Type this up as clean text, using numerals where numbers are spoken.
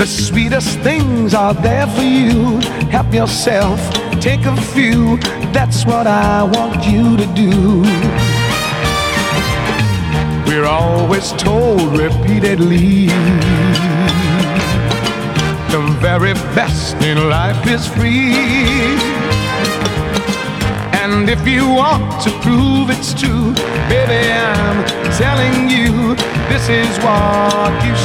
The sweetest things are there for you. Help yourself, take a few. That's what I want you to do. We're always told repeatedly, the very best in life is free. And if you want to prove it's true, baby, I'm telling you, this is what you should